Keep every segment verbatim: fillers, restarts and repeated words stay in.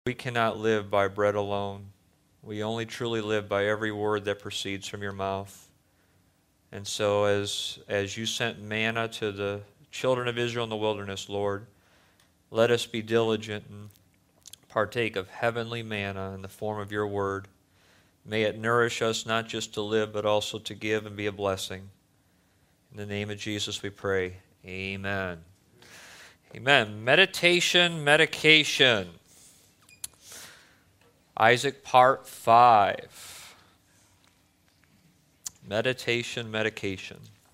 We cannot live by bread alone. We only truly live by every word that proceeds from your mouth. And so as, as you sent manna to the children of Israel in the wilderness, Lord, let us be diligent and partake of heavenly manna in the form of your word. May it nourish us not just to live, but also to give and be a blessing. In the name of Jesus we pray. Amen. Amen. Meditation, medication. Isaac, part five. Meditation, medication.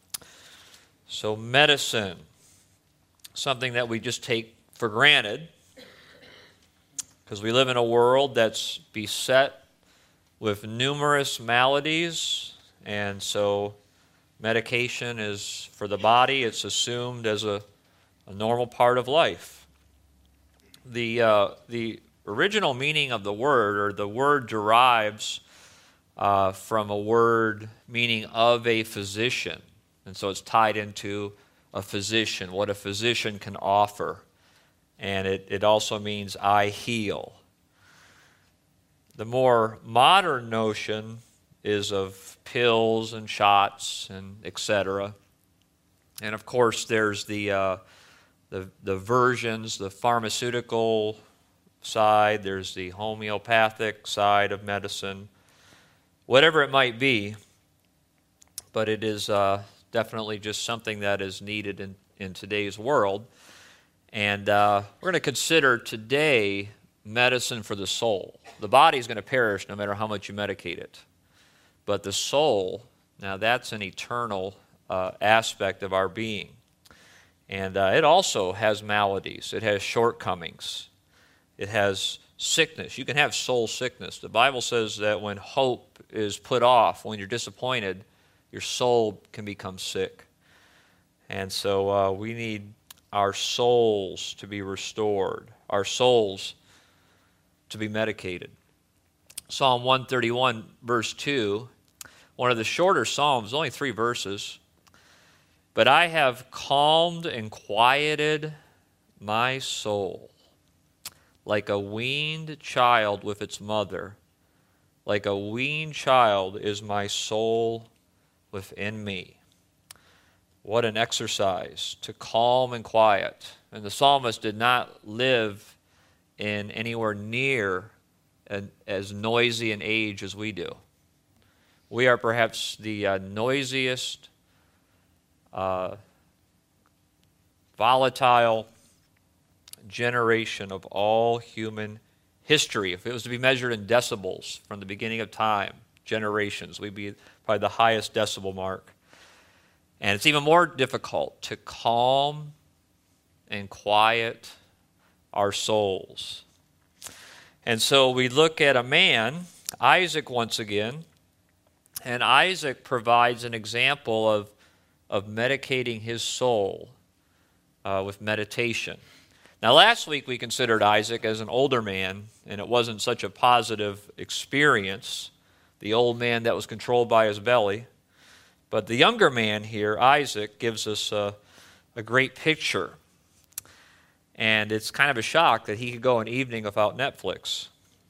So medicine, something that we just take for granted, because we live in a world that's beset with numerous maladies, and so medication is, for the body, it's assumed as a, a normal part of life. The, uh, the original meaning of the word, or the word derives uh, from a word meaning of a physician, and so it's tied into a physician, what a physician can offer, and it, it also means I heal. The more modern notion is of pills and shots and et cetera. And of course, there's the, uh, the the versions, the pharmaceutical side. There's the homeopathic side of medicine. Whatever it might be, but it is uh, definitely just something that is needed in, in today's world. And uh, we're going to consider today medicine for the soul. The body is going to perish no matter how much you medicate it. But the soul, now that's an eternal uh, aspect of our being. And uh, it also has maladies. It has shortcomings. It has sickness. You can have soul sickness. The Bible says that when hope is put off, when you're disappointed, your soul can become sick. And so uh, we need our souls to be restored, our souls to be medicated. Psalm one thirty-one, verse two, one of the shorter psalms, only three verses. But I have calmed and quieted my soul, like a weaned child with its mother. Like a weaned child is my soul within me. What an exercise to calm and quiet. And the psalmist did not live in anywhere near an, as noisy an age as we do. We are perhaps the uh, noisiest, uh, volatile generation of all human history. If it was to be measured in decibels from the beginning of time, generations, we'd be probably the highest decibel mark. And it's even more difficult to calm and quiet our souls. And so we look at a man, Isaac once again, and Isaac provides an example of, of medicating his soul uh, with meditation. Now, last week we considered Isaac as an older man, and it wasn't such a positive experience, the old man that was controlled by his belly. But the younger man here, Isaac, gives us a, a great picture. And it's kind of a shock that he could go an evening without Netflix.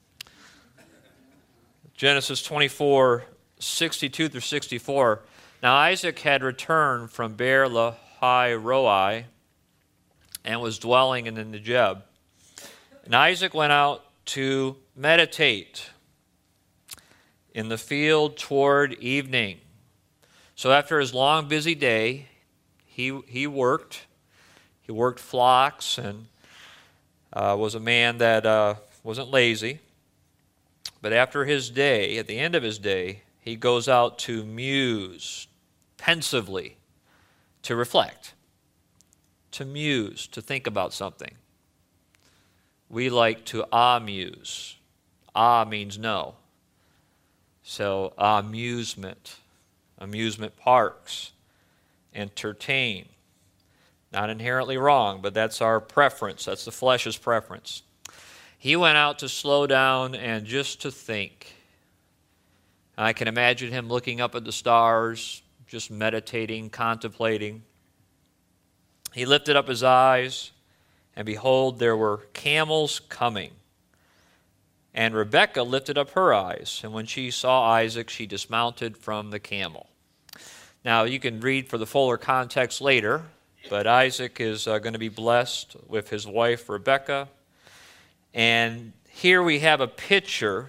Genesis twenty-four, sixty-two through sixty-four. Now Isaac had returned from Beer Lahai Roi and was dwelling in the Negeb. And Isaac went out to meditate in the field toward evening. So after his long, busy day, he he worked. He worked flocks and uh, was a man that uh, wasn't lazy. But after his day, at the end of his day, he goes out to muse pensively, to reflect, to muse, to think about something. We like to amuse. Ah means no. So amusement, amusement parks, entertain. Not inherently wrong, but that's our preference. That's the flesh's preference. He went out to slow down and just to think. I can imagine him looking up at the stars, just meditating, contemplating. He lifted up his eyes, and behold, there were camels coming. And Rebekah lifted up her eyes, and when she saw Isaac, she dismounted from the camel. Now, you can read for the fuller context later, but Isaac is uh, going to be blessed with his wife, Rebekah. And here we have a picture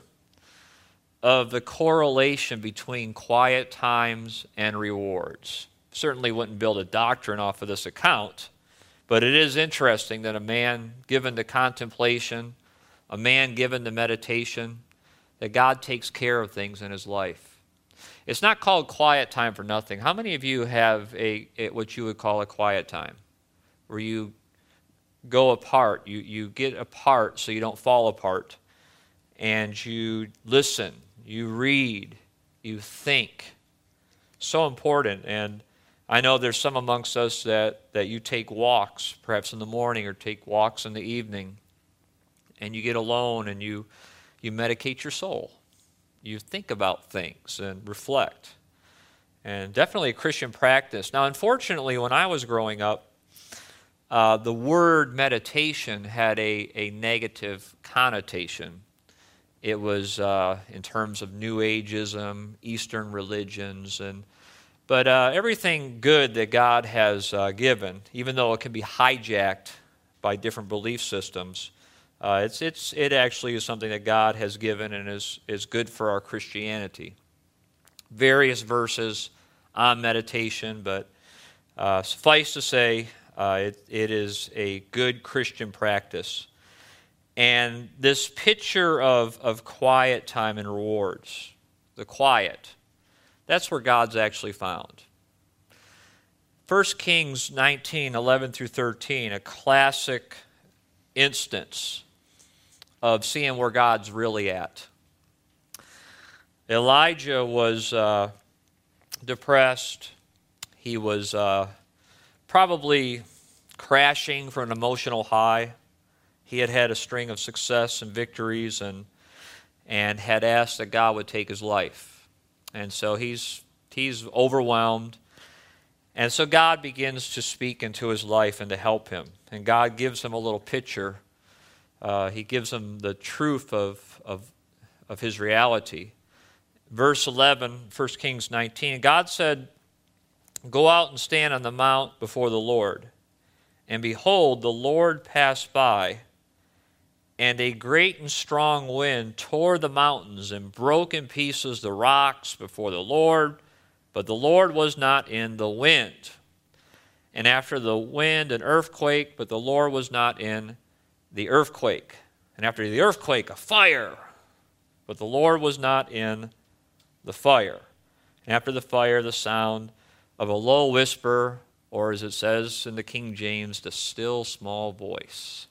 of the correlation between quiet times and rewards. Certainly wouldn't build a doctrine off of this account, but it is interesting that a man given to contemplation, a man given to meditation, that God takes care of things in his life. It's not called quiet time for nothing. How many of you have a, a what you would call a quiet time, where you go apart, you, you get apart so you don't fall apart, and you listen, you read, you think? So important. And I know there's some amongst us that, that you take walks, perhaps in the morning or take walks in the evening, and you get alone and you, you medicate your soul. You think about things and reflect. And definitely a Christian practice. Now, unfortunately, when I was growing up, uh, the word meditation had a, a negative connotation. It was uh, in terms of New Ageism, Eastern religions, and but uh, everything good that God has uh, given, even though it can be hijacked by different belief systems, uh, it's it's it actually is something that God has given and is is good for our Christianity. Various verses on meditation, but uh, suffice to say, uh, it it is a good Christian practice. And this picture of, of quiet time and rewards, the quiet, that's where God's actually found. First Kings nineteen, eleven through thirteen, a classic instance of seeing where God's really at. Elijah was uh, depressed. He was uh, probably crashing from an emotional high. He had had a string of success and victories and and had asked that God would take his life. And so he's he's overwhelmed. And so God begins to speak into his life and to help him. And God gives him a little picture. Uh, he gives him the truth of, of, of his reality. Verse eleven, First Kings nineteen, God said, "Go out and stand on the mount before the Lord. And behold, the Lord passed by, and a great and strong wind tore the mountains and broke in pieces the rocks before the Lord, but the Lord was not in the wind. And after the wind, an earthquake, but the Lord was not in the earthquake. And after the earthquake, a fire, but the Lord was not in the fire. And after the fire, the sound of a low whisper, or as it says in the King James, the still small voice."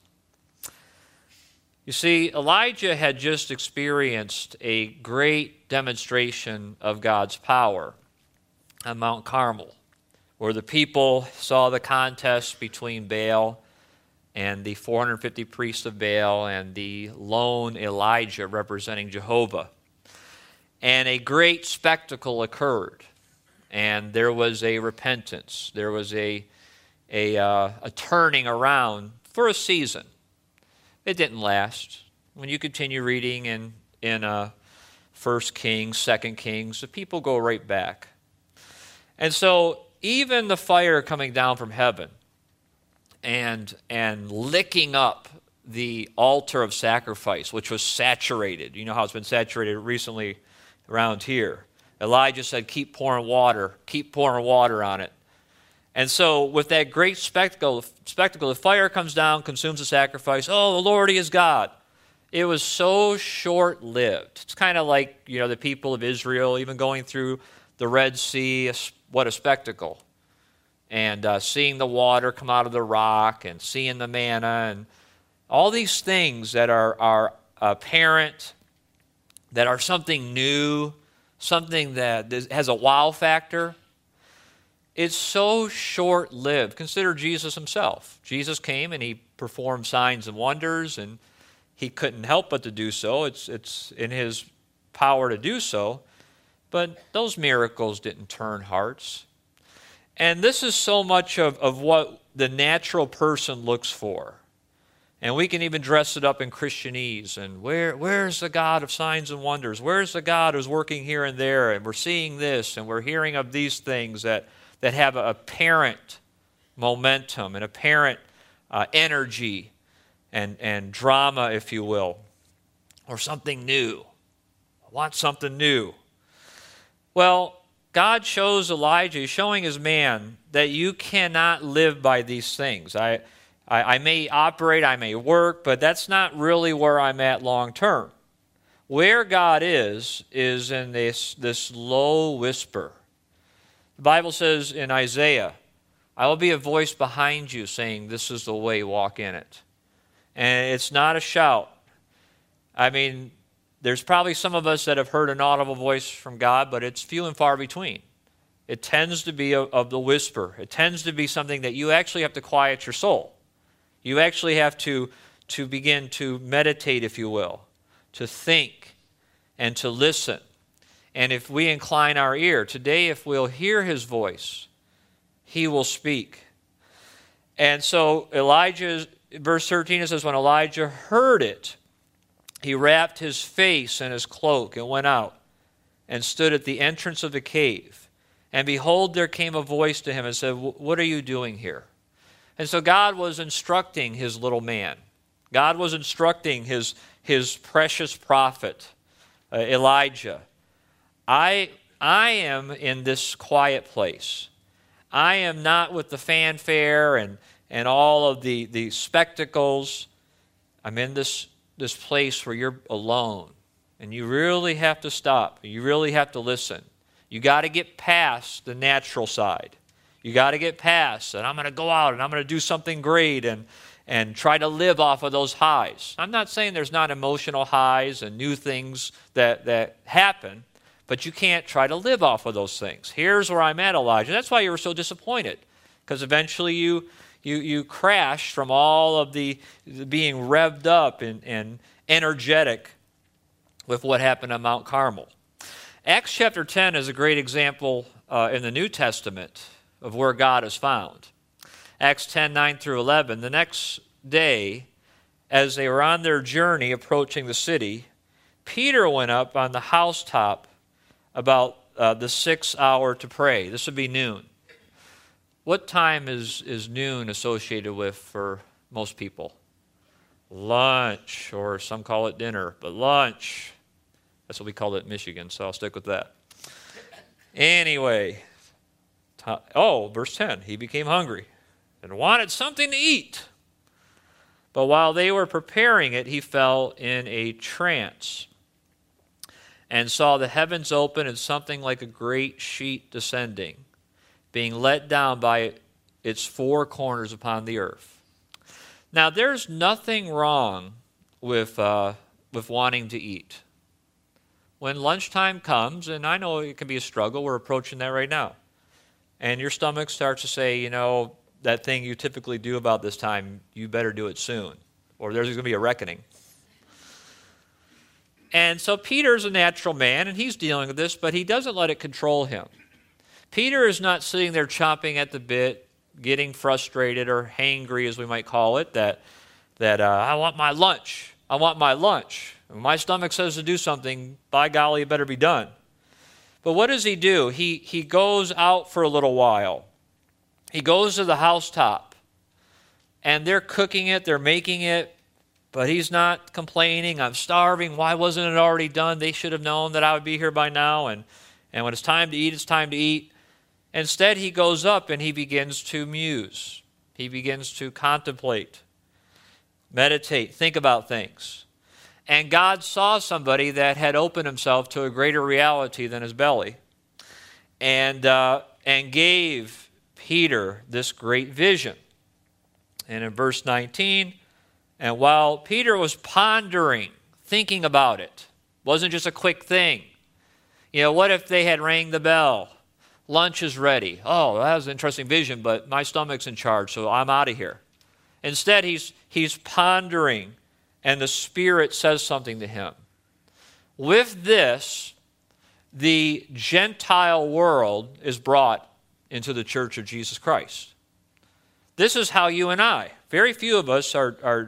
You see, Elijah had just experienced a great demonstration of God's power on Mount Carmel, where the people saw the contest between Baal and the four hundred fifty priests of Baal and the lone Elijah representing Jehovah. And a great spectacle occurred, and there was a repentance. There was a, a, uh, a turning around for a season. It didn't last. When you continue reading in, in uh, First Kings, Second Kings, the people go right back. And so even the fire coming down from heaven and, and licking up the altar of sacrifice, which was saturated. You know how it's been saturated recently around here. Elijah said, keep pouring water, keep pouring water on it. And so with that great spectacle, spectacle, the fire comes down, consumes the sacrifice. Oh, the Lord, he is God. It was so short-lived. It's kind of like, you know, the people of Israel, even going through the Red Sea, what a spectacle. And uh, seeing the water come out of the rock and seeing the manna and all these things that are, are apparent, that are something new, something that has a wow factor. It's so short-lived. Consider Jesus himself. Jesus came and he performed signs and wonders, and he couldn't help but to do so. It's, it's in his power to do so. But those miracles didn't turn hearts. And this is so much of, of what the natural person looks for. And we can even dress it up in Christianese. And where, where's the God of signs and wonders? Where's the God who's working here and there? And we're seeing this, and we're hearing of these things that, that have a apparent momentum and apparent uh, energy and, and drama, if you will, or something new. I want something new. Well, God shows Elijah, he's showing his man that you cannot live by these things. I, I, I may operate, I may work, but that's not really where I'm at long term. Where God is, is in this, this low whisper. The Bible says in Isaiah, I will be a voice behind you saying, this is the way, walk in it. And it's not a shout. I mean, there's probably some of us that have heard an audible voice from God, but it's few and far between. It tends to be a, of the whisper. It tends to be something that you actually have to quiet your soul. You actually have to, to begin to meditate, if you will, to think and to listen. And if we incline our ear, today if we'll hear his voice, he will speak. And so Elijah, verse thirteen, it says, when Elijah heard it, he wrapped his face in his cloak and went out and stood at the entrance of the cave. And behold, there came a voice to him and said, what are you doing here? And so God was instructing his little man. God was instructing his, his precious prophet, uh, Elijah. I, I am in this quiet place. I am not with the fanfare and, and all of the, the spectacles. I'm in this, this place where you're alone. And you really have to stop. You really have to listen. You got to get past the natural side. You got to get past that I'm going to go out and I'm going to do something great and, and try to live off of those highs. I'm not saying there's not emotional highs and new things that, that happen, but you can't try to live off of those things. Here's where I'm at, Elijah. That's why you were so disappointed, because eventually you, you, you crashed from all of the, the being revved up and, and energetic with what happened on Mount Carmel. Acts chapter ten is a great example uh, in the New Testament of where God is found. Acts ten, nine through eleven, the next day, as they were on their journey approaching the city, Peter went up on the housetop about uh, the sixth hour to pray. This would be noon. What time is, is noon associated with for most people? Lunch, or some call it dinner, but lunch. That's what we call it in Michigan, so I'll stick with that. Anyway, oh, verse ten, he became hungry and wanted something to eat. But while they were preparing it, he fell in a trance and saw the heavens open and something like a great sheet descending, being let down by its four corners upon the earth. Now, there's nothing wrong with, uh, with wanting to eat. When lunchtime comes, and I know it can be a struggle, we're approaching that right now, and your stomach starts to say, you know, that thing you typically do about this time, you better do it soon, or there's going to be a reckoning. And so Peter's a natural man, and he's dealing with this, but he doesn't let it control him. Peter is not sitting there chomping at the bit, getting frustrated or hangry, as we might call it, that, that uh, I want my lunch. I want my lunch. When my stomach says to do something, by golly, it better be done. But what does he do? He, he goes out for a little while. He goes to the housetop, and they're cooking it, they're making it, but he's not complaining. I'm starving. Why wasn't it already done? They should have known that I would be here by now, and, and when it's time to eat, it's time to eat. Instead, he goes up and he begins to muse. He begins to contemplate, meditate, think about things. And God saw somebody that had opened himself to a greater reality than his belly, and uh, and gave Peter this great vision. And in verse nineteen, and while Peter was pondering, thinking about it, wasn't just a quick thing. You know, what if they had rang the bell? Lunch is ready. Oh, that was an interesting vision, but my stomach's in charge, so I'm out of here. Instead, he's he's pondering, and the Spirit says something to him. With this, the Gentile world is brought into the church of Jesus Christ. This is how you and I, very few of us are, are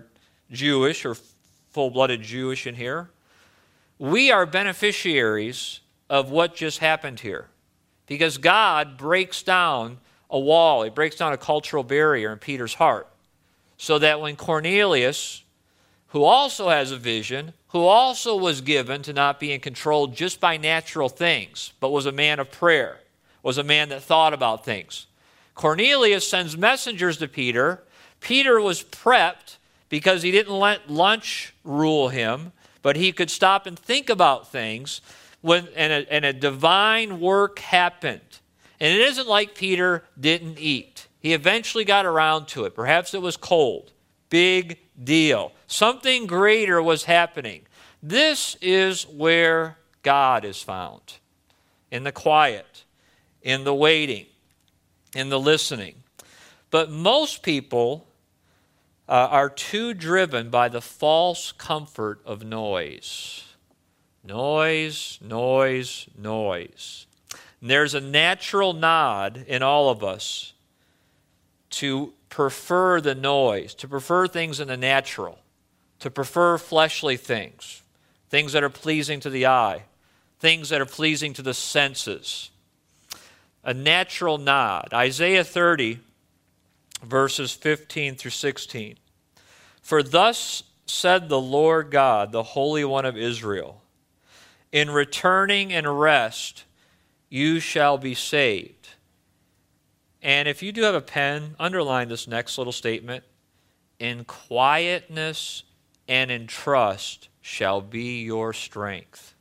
Jewish or full-blooded Jewish in here, we are beneficiaries of what just happened here. Because God breaks down a wall. He breaks down a cultural barrier in Peter's heart. So that when Cornelius, who also has a vision, who also was given to not being controlled just by natural things, but was a man of prayer, was a man that thought about things. Cornelius sends messengers to Peter. Peter was prepped because he didn't let lunch rule him, but he could stop and think about things, when, and, a, and a divine work happened. And it isn't like Peter didn't eat. He eventually got around to it. Perhaps it was cold. Big deal. Something greater was happening. This is where God is found. In the quiet, in the waiting, in the listening. But most people uh, are too driven by the false comfort of noise. Noise, noise, noise. And there's a natural nod in all of us to prefer the noise, to prefer things in the natural, to prefer fleshly things, things that are pleasing to the eye, things that are pleasing to the senses. A natural nod. Isaiah thirty, verses fifteen through sixteen. For thus said the Lord God, the Holy One of Israel, in returning and rest you shall be saved. And if you do have a pen, underline this next little statement. In quietness and in trust shall be your strength.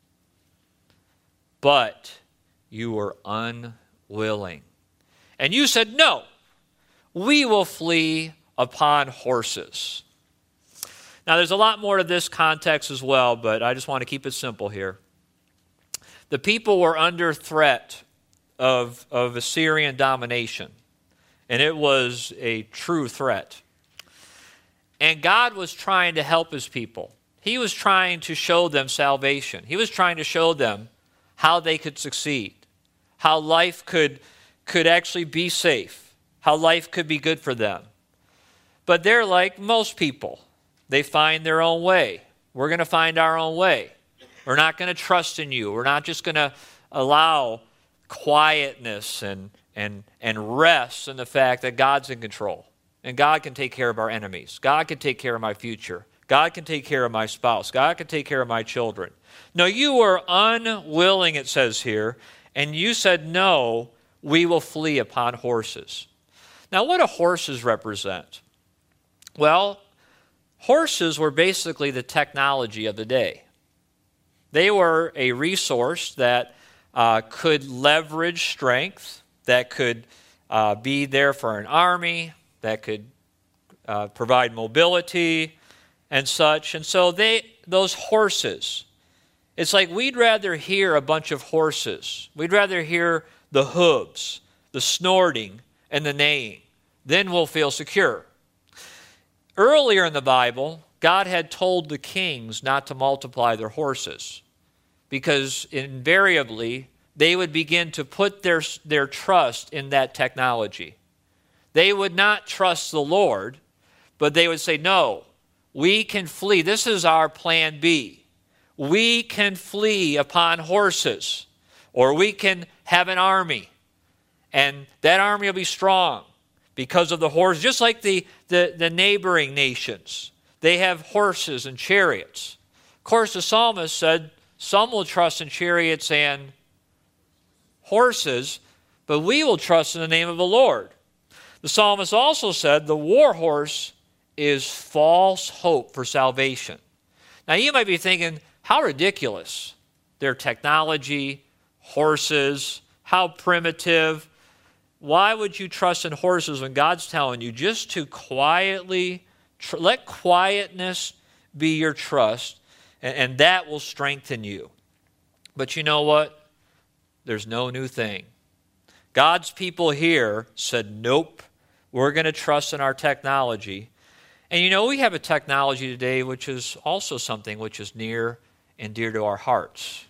But you were unwilling. And you said, no, we will flee upon horses. Now, there's a lot more to this context as well, but I just want to keep it simple here. The people were under threat of, of Assyrian domination, and it was a true threat. And God was trying to help his people. He was trying to show them salvation. He was trying to show them how they could succeed, how life could, could actually be safe, how life could be good for them. But they're like most people. They find their own way. We're going to find our own way. We're not going to trust in you. We're not just going to allow quietness and, and, and rest in the fact that God's in control. And God can take care of our enemies. God can take care of my future. God can take care of my spouse. God can take care of my children. No, you were unwilling, it says here, and you said, no, we will flee upon horses. Now, what do horses represent? Well, horses were basically the technology of the day. They were a resource that uh, could leverage strength, that could uh, be there for an army, that could uh, provide mobility and such. And so they, those horses, it's like we'd rather hear a bunch of horses. We'd rather hear the hooves, the snorting, and the neighing. Then we'll feel secure. Earlier in the Bible, God had told the kings not to multiply their horses because invariably they would begin to put their, their trust in that technology. They would not trust the Lord, but they would say, no, we can flee. This is our plan B. We can flee upon horses, or we can have an army, and that army will be strong because of the horse, just like the, the, the neighboring nations. They have horses and chariots. Of course, the psalmist said, some will trust in chariots and horses, but we will trust in the name of the Lord. The psalmist also said, the war horse is false hope for salvation. Now, you might be thinking, how ridiculous. Their technology, horses, how primitive. Why would you trust in horses when God's telling you just to quietly, tr- let quietness be your trust, and, and that will strengthen you. But you know what? There's no new thing. God's people here said, nope, we're going to trust in our technology. And you know, we have a technology today which is also something which is near and dear to our hearts.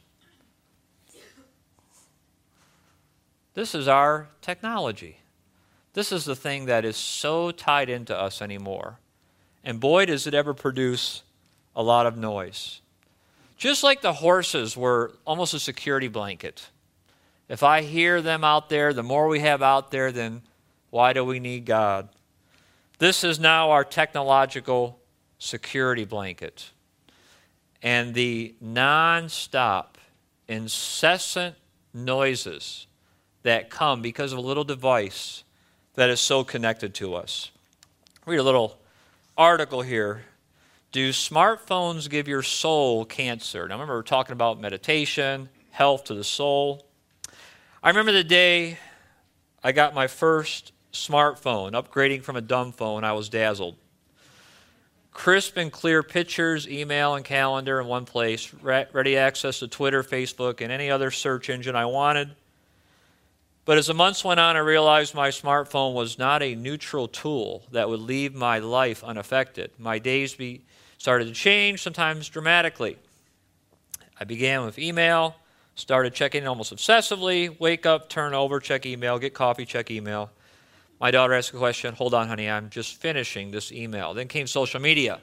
This is our technology. This is the thing that is so tied into us anymore. And boy, does it ever produce a lot of noise. Just like the horses were almost a security blanket. If I hear them out there, the more we have out there, then why do we need God? This is now our technological security blanket. And the non-stop, incessant noises that come because of a little device that is so connected to us. Read a little article here. Do smartphones give your soul cancer? Now, remember, we're talking about meditation, health to the soul. I remember the day I got my first smartphone, upgrading from a dumb phone. I was dazzled. Crisp and clear pictures, email, and calendar in one place, ready access to Twitter, Facebook, and any other search engine I wanted. But as the months went on, I realized my smartphone was not a neutral tool that would leave my life unaffected. My days be, started to change, sometimes dramatically. I began with email, started checking it almost obsessively, wake up, turn over, check email, get coffee, check email. My daughter asked a question, hold on, honey, I'm just finishing this email. Then came social media.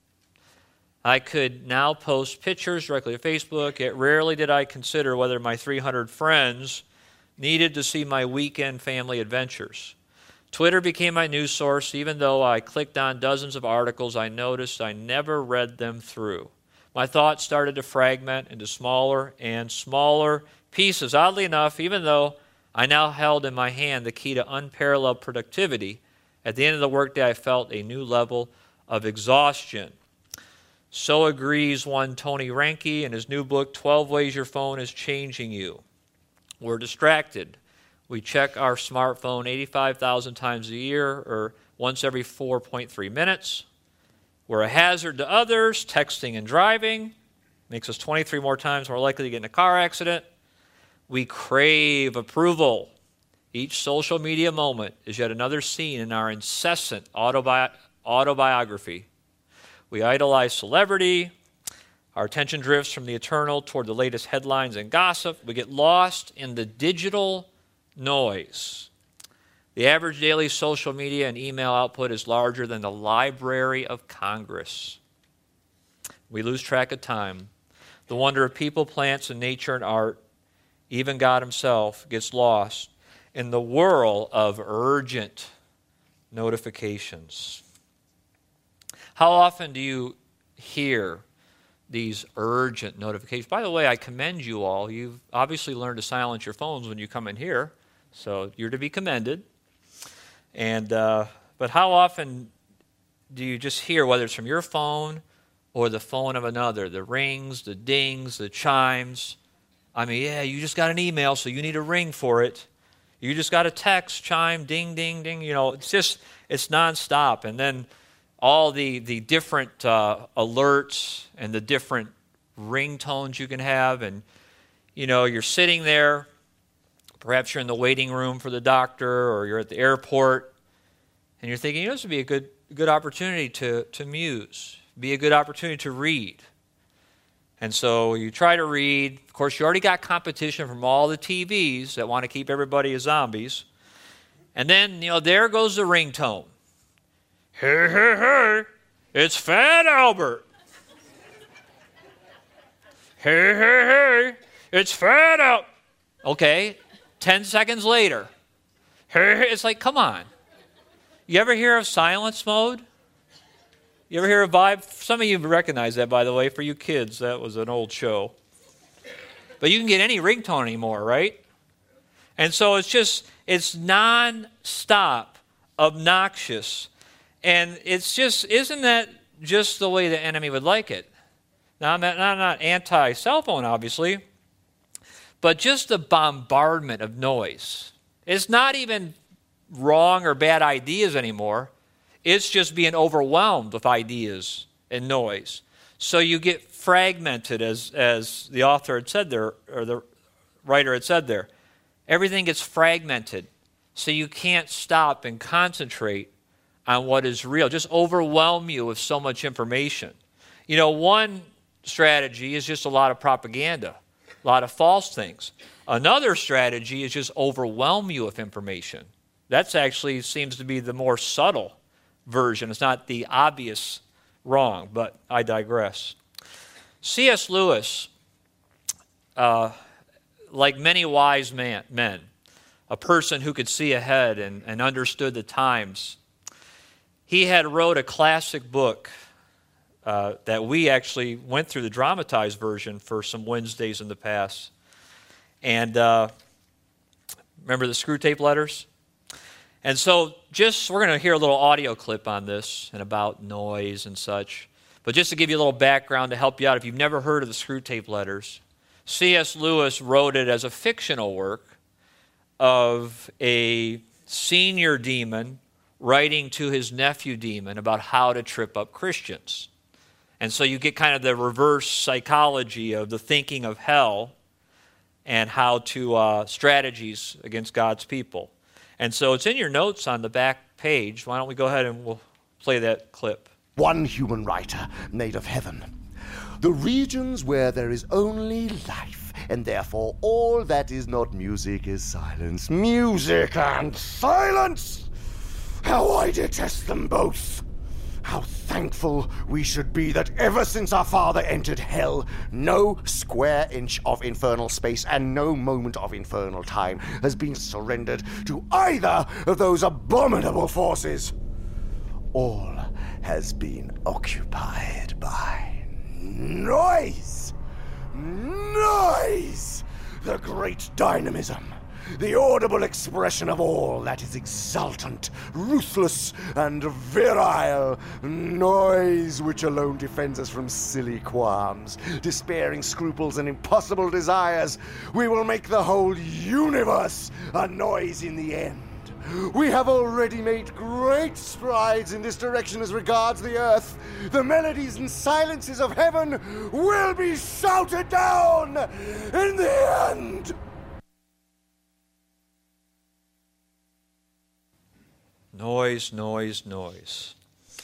I could now post pictures directly to Facebook, yet rarely did I consider whether my three hundred friends needed to see my weekend family adventures. Twitter became my news source. Even though I clicked on dozens of articles, I noticed I never read them through. My thoughts started to fragment into smaller and smaller pieces. Oddly enough, even though I now held in my hand the key to unparalleled productivity, at the end of the workday I felt a new level of exhaustion. So agrees one Tony Reinke in his new book, twelve Ways Your Phone is Changing You. We're distracted. We check our smartphone eighty-five thousand times a year, or once every four point three minutes. We're a hazard to others. Texting and driving makes us twenty-three more times more likely to get in a car accident. We crave approval. Each social media moment is yet another scene in our incessant autobi- autobiography. We idolize celebrity. Our attention drifts from the eternal toward the latest headlines and gossip. We get lost in the digital noise. The average daily social media and email output is larger than the Library of Congress. We lose track of time. The wonder of people, plants, and nature and art, even God himself, gets lost in the whirl of urgent notifications. How often do you hear these urgent notifications? By the way, I commend you all. You've obviously learned to silence your phones when you come in here, so you're to be commended. And uh, but how often do you just hear, whether it's from your phone or the phone of another, the rings, the dings, the chimes? I mean, yeah, you just got an email, so you need a ring for it. You just got a text, chime, ding, ding, ding. You know, it's just, it's nonstop. And then all the, the different uh, alerts and the different ringtones you can have. And, you know, you're sitting there. Perhaps you're in the waiting room for the doctor, or you're at the airport. And you're thinking, you know, this would be a good, good opportunity to, to muse, be a good opportunity to read. And so you try to read. Of course, you already got competition from all the T Vs that want to keep everybody as zombies. And then, you know, there goes the ringtone. Hey, hey, hey, it's Fat Albert. Hey, hey, hey, it's Fat Albert. Okay, ten seconds later. Hey, hey, it's like, come on. You ever hear of silence mode? You ever hear of Vibe? Some of you recognize that, by the way. For you kids, that was an old show. But you can get any ringtone anymore, right? And so it's just, it's non-stop, obnoxious. And it's just, isn't that just the way the enemy would like it? Now, I'm not, I'm not anti-cell phone, obviously, but just the bombardment of noise. It's not even wrong or bad ideas anymore. It's just being overwhelmed with ideas and noise. So you get fragmented, as, as the author had said there, or the writer had said there. Everything gets fragmented, so you can't stop and concentrate on what is real. Just overwhelm you with so much information. You know, one strategy is just a lot of propaganda, a lot of false things. Another strategy is just overwhelm you with information. That's actually seems to be the more subtle version. It's not the obvious wrong, but I digress. C S. Lewis, uh, like many wise man, men, a person who could see ahead and, and understood the times, he had wrote a classic book uh, that we actually went through the dramatized version for some Wednesdays in the past. And uh, remember the Screw Tape Letters? And so just, we're going to hear a little audio clip on this and about noise and such. But just to give you a little background to help you out, if you've never heard of the Screw Tape Letters, C S. Lewis wrote it as a fictional work of a senior demon writing to his nephew demon about how to trip up Christians. And so you get kind of the reverse psychology of the thinking of hell and how to uh, strategies against God's people. And so it's in your notes on the back page. Why don't we go ahead and we'll play that clip. One human writer made of heaven, the regions where there is only life, and therefore all that is not music is silence. Music and silence! How I detest them both! How thankful we should be that ever since our father entered hell, no square inch of infernal space and no moment of infernal time has been surrendered to either of those abominable forces. All has been occupied by noise. Noise! The great dynamism. The audible expression of all that is exultant, ruthless, and virile. Noise which alone defends us from silly qualms, despairing scruples, and impossible desires. We will make the whole universe a noise in the end. We have already made great strides in this direction as regards the earth. The melodies and silences of heaven will be shouted down in the end. Noise, noise, noise.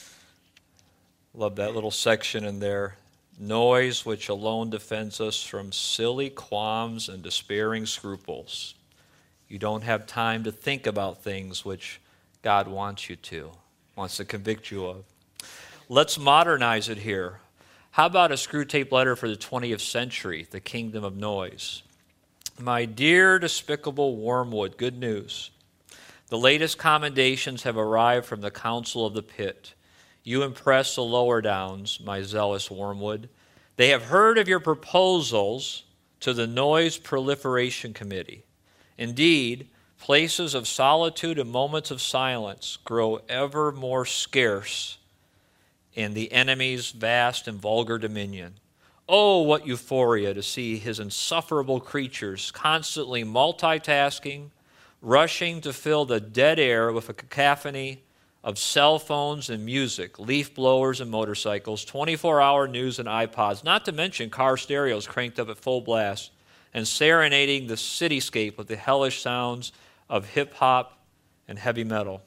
Love that little section in there. Noise which alone defends us from silly qualms and despairing scruples. You don't have time to think about things which God wants you to, wants to convict you of. Let's modernize it here. How about a Screw Tape Letter for the twentieth century, the kingdom of noise? My dear despicable Wormwood, good news. The latest commendations have arrived from the Council of the Pit. You impress the lower downs, my zealous Wormwood. They have heard of your proposals to the Noise Proliferation Committee. Indeed, places of solitude and moments of silence grow ever more scarce in the enemy's vast and vulgar dominion. Oh, what euphoria to see his insufferable creatures constantly multitasking, rushing to fill the dead air with a cacophony of cell phones and music, leaf blowers and motorcycles, twenty-four hour news and iPods, not to mention car stereos cranked up at full blast, and serenading the cityscape with the hellish sounds of hip-hop and heavy metal.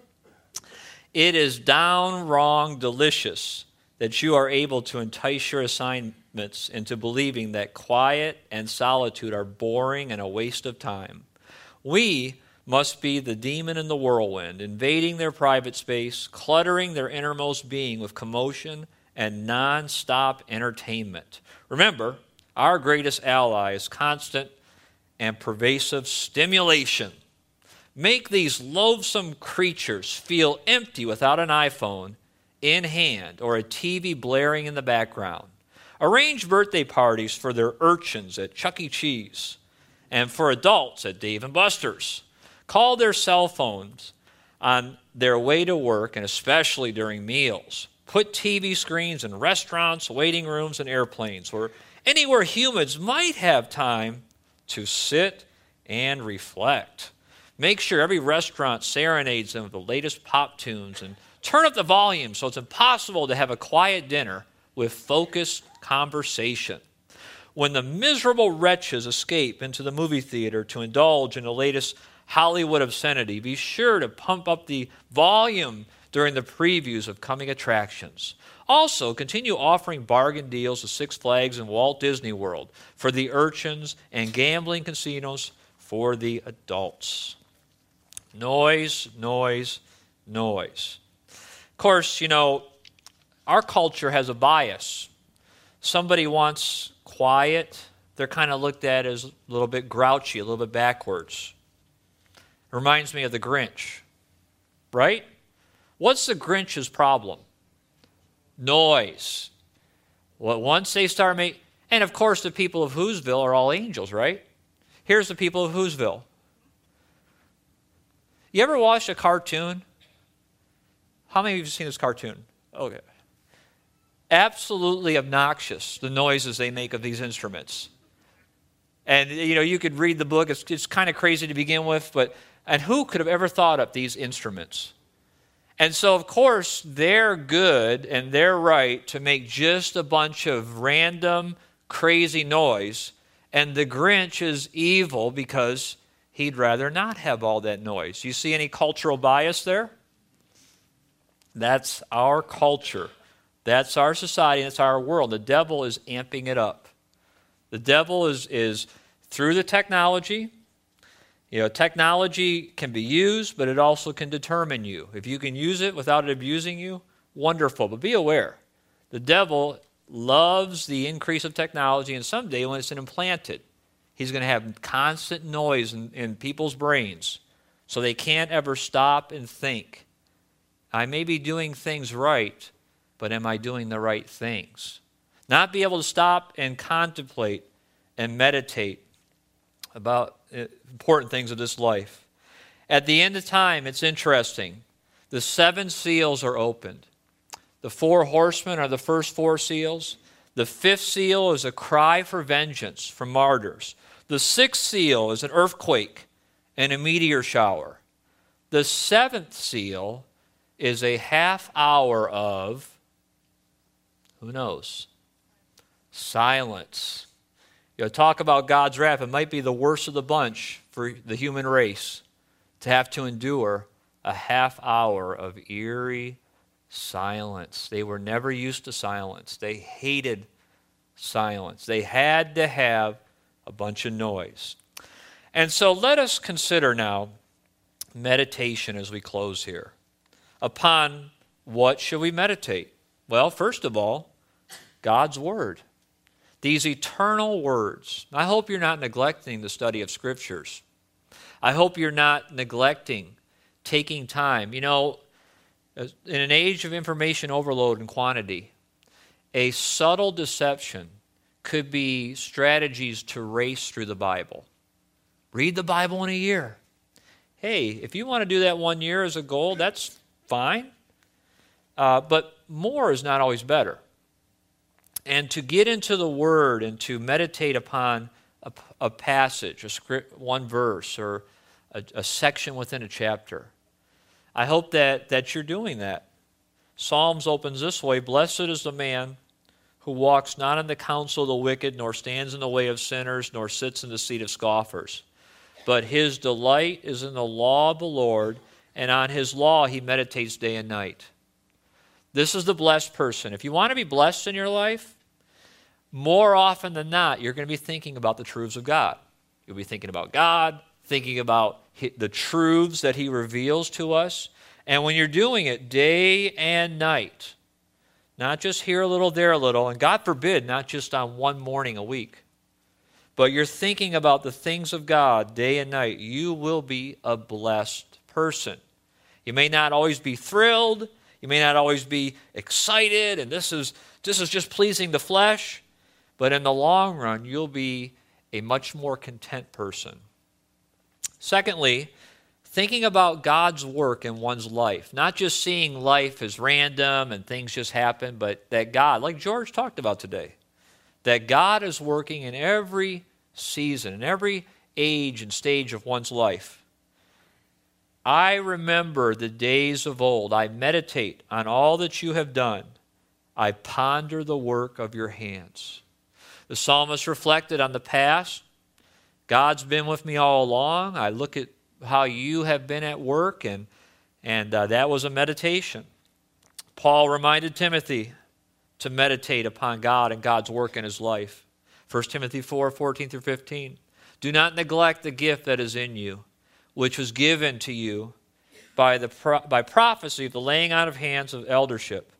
It is down wrong delicious that you are able to entice your assignments into believing that quiet and solitude are boring and a waste of time. We must be the demon in the whirlwind, invading their private space, cluttering their innermost being with commotion and non-stop entertainment. Remember, our greatest ally is constant and pervasive stimulation. Make these loathsome creatures feel empty without an iPhone in hand or a T V blaring in the background. Arrange birthday parties for their urchins at Chuck E. Cheese and for adults at Dave and Buster's. Call their cell phones on their way to work and especially during meals. Put T V screens in restaurants, waiting rooms, and airplanes where anywhere humans might have time to sit and reflect. Make sure every restaurant serenades them with the latest pop tunes and turn up the volume so it's impossible to have a quiet dinner with focused conversation. When the miserable wretches escape into the movie theater to indulge in the latest Hollywood obscenity, be sure to pump up the volume during the previews of coming attractions. Also, continue offering bargain deals to Six Flags and Walt Disney World for the urchins and gambling casinos for the adults. Noise, noise, noise. course, you know, our culture has a bias. Somebody wants quiet, they're kind of looked at as a little bit grouchy, a little bit backwards. It reminds me of the Grinch, right? What's the Grinch's problem? Noise. Well, once they start making, and of course the people of Whoville are all angels, right? Here's the people of Whoville. You ever watched a cartoon? How many of you have seen this cartoon? Okay. Absolutely obnoxious, the noises they make of these instruments. And, you know, you could read the book. It's, it's kind of crazy to begin with, but, and who could have ever thought up these instruments? And so, of course, they're good and they're right to make just a bunch of random, crazy noise. And the Grinch is evil because he'd rather not have all that noise. You see any cultural bias there? That's our culture. That's our society. That's our world. The devil is amping it up. The devil is, is through the technology. You know, technology can be used, but it also can determine you. If you can use it without it abusing you, wonderful. But be aware, the devil loves the increase of technology, and someday when it's implanted, he's going to have constant noise in, in people's brains, so they can't ever stop and think. I may be doing things right, but am I doing the right things? Not be able to stop and contemplate and meditate about important things of this life. At the end of time, it's interesting. The seven seals are opened. The four horsemen are the first four seals. The fifth seal is a cry for vengeance from martyrs. The sixth seal is an earthquake and a meteor shower. The seventh seal is a half hour of, who knows, silence. You know, talk about God's wrath. It might be the worst of the bunch for the human race to have to endure a half hour of eerie silence. They were never used to silence. They hated silence. They had to have a bunch of noise. And so let us consider now meditation as we close here. Upon what should we meditate? Well, first of all, God's Word. These eternal words. I hope you're not neglecting the study of Scriptures. I hope you're not neglecting taking time. You know, in an age of information overload and quantity, a subtle deception could be strategies to race through the Bible. Read the Bible in a year. Hey, if you want to do that one year as a goal, that's fine. Uh, but more is not always better. And to get into the Word and to meditate upon a, a passage, a script, one verse, or a, a section within a chapter, I hope that, that you're doing that. Psalms opens this way: Blessed is the man who walks not in the counsel of the wicked, nor stands in the way of sinners, nor sits in the seat of scoffers. But his delight is in the law of the Lord, and on his law he meditates day and night. This is the blessed person. If you want to be blessed in your life, more often than not, you're going to be thinking about the truths of God. You'll be thinking about God, thinking about the truths that he reveals to us. And when you're doing it day and night, not just here a little, there a little, and God forbid, not just on one morning a week, but you're thinking about the things of God day and night, you will be a blessed person. You may not always be thrilled. You may not always be excited, and this is, this is just pleasing the flesh. But in the long run, you'll be a much more content person. Secondly, thinking about God's work in one's life. Not just seeing life as random and things just happen, but that God, like George talked about today, that God is working in every season, in every age and stage of one's life. I remember the days of old. I meditate on all that you have done. I ponder the work of your hands. The psalmist reflected on the past. God's been with me all along. I look at how you have been at work, and, and uh, that was a meditation. Paul reminded Timothy to meditate upon God and God's work in his life. First Timothy four, fourteen through fifteen. Do not neglect the gift that is in you, which was given to you by, the pro- by prophecy of the laying on of hands of eldership.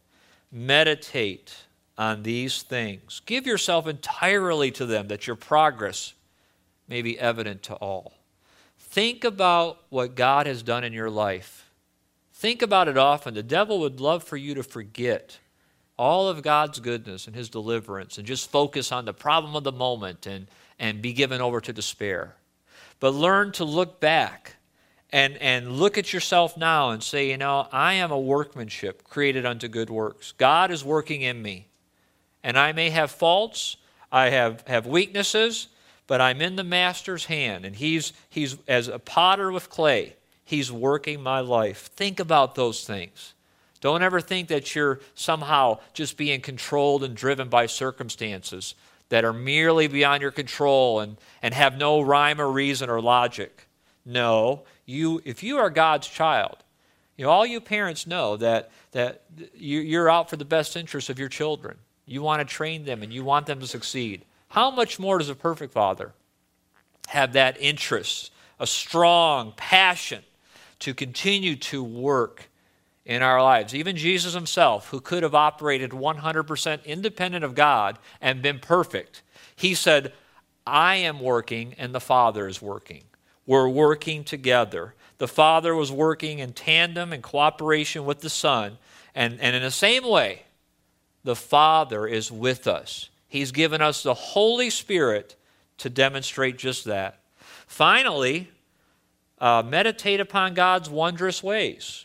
Meditate on these things. Give yourself entirely to them, that your progress may be evident to all. Think about what God has done in your life. Think about it often. The devil would love for you to forget all of God's goodness and his deliverance and just focus on the problem of the moment and, and be given over to despair. But learn to look back and, and look at yourself now and say, you know, I am a workmanship created unto good works. God is working in me. And I may have faults, I have, have weaknesses, but I'm in the master's hand, and he's, he's as a potter with clay, he's working my life. Think about those things. Don't ever think that you're somehow just being controlled and driven by circumstances that are merely beyond your control and, and have no rhyme or reason or logic. No, you if you are God's child, you know, all you parents know that, that you, you're out for the best interest of your children. You want to train them and you want them to succeed. How much more does a perfect father have that interest, a strong passion to continue to work in our lives? Even Jesus himself, who could have operated one hundred percent independent of God and been perfect, he said, I am working and the Father is working. We're working together. The Father was working in tandem and cooperation with the Son, and, and in the same way, the Father is with us. He's given us the Holy Spirit to demonstrate just that. Finally, uh, meditate upon God's wondrous ways,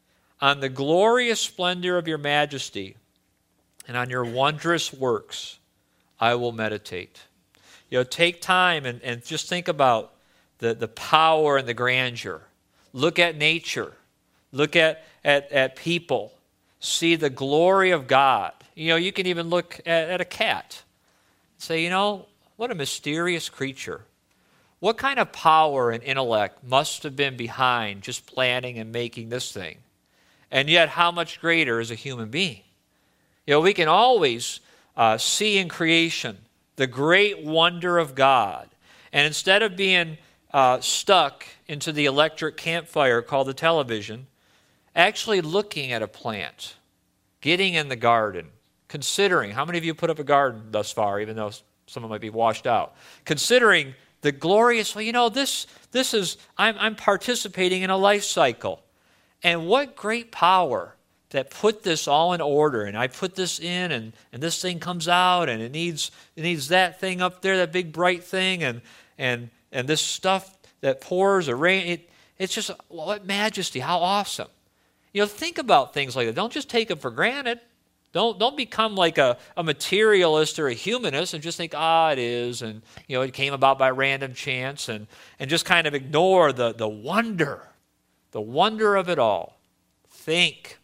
on the glorious splendor of your majesty, and on your wondrous works I will meditate. You know, take time and, and just think about the, the power and the grandeur. Look at nature. Look at, at, at people. See the glory of God. You know, you can even look at, at a cat and say, you know, what a mysterious creature. What kind of power and intellect must have been behind just planning and making this thing? And yet, how much greater is a human being? You know, we can always uh, see in creation the great wonder of God. And instead of being uh, stuck into the electric campfire called the television, actually looking at a plant, getting in the garden, considering, how many of you put up a garden thus far, even though some of them might be washed out? Considering the glorious, well, you know, this this is, I'm, I'm participating in a life cycle. And what great power that put this all in order. And I put this in, and, and this thing comes out, and it needs it needs that thing up there, that big bright thing, and and and this stuff that pours or rain. It, it's just, what majesty, how awesome. You know, think about things like that. Don't just take them for granted. Don't don't become like a, a materialist or a humanist and just think, ah, it is, and you know, it came about by random chance, and, and just kind of ignore the, the wonder, the wonder of it all. Think.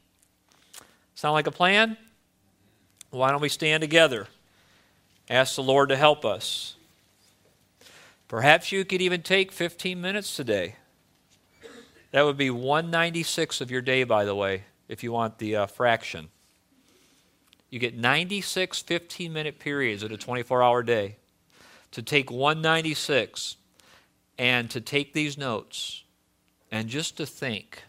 Sound like a plan? Why don't we stand together? Ask the Lord to help us. Perhaps you could even take fifteen minutes today. That would be one ninety-six of your day, by the way, if you want the uh, fraction. You get ninety-six fifteen-minute periods in a twenty-four hour day. To take one ninety-six and to take these notes and just to think.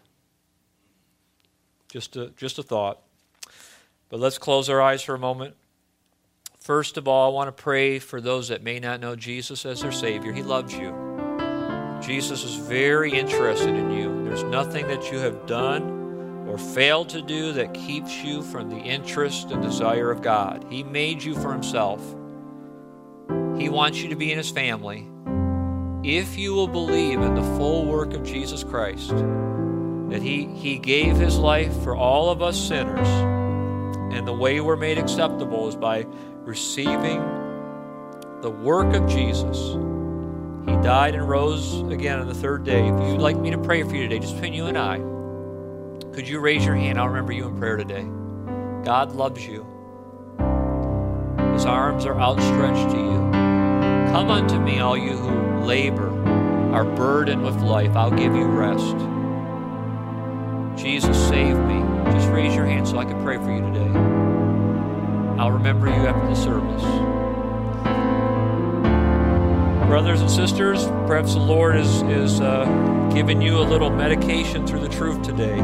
Just a, just a thought. But let's close our eyes for a moment. First of all, I want to pray for those that may not know Jesus as their Savior. He loves you. Jesus is very interested in you. There's nothing that you have done or failed to do that keeps you from the interest and desire of God. He made you for himself. He wants you to be in his family. If you will believe in the full work of Jesus Christ, that he, he gave his life for all of us sinners, and the way we're made acceptable is by receiving the work of Jesus. He died and rose again on the third day. If you'd like me to pray for you today, just between you and I, could you raise your hand? I'll remember you in prayer today. God loves you. His arms are outstretched to you. Come unto me, all you who labor, are burdened with life. I'll give you rest. Jesus, save me. Just raise your hand so I can pray for you today. I'll remember you after the service. brothers and sisters, perhaps the Lord is, is uh, giving you a little medication through the truth today.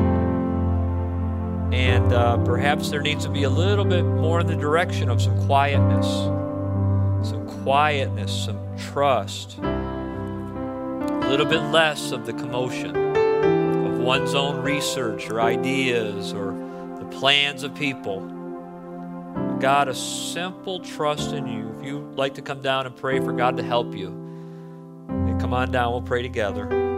And uh, perhaps there needs to be a little bit more in the direction of some quietness, some quietness, some trust, a little bit less of the commotion of one's own research or ideas or the plans of people. God, a simple trust in you. If you'd like to come down and pray for God to help you, then come on down, we'll pray together.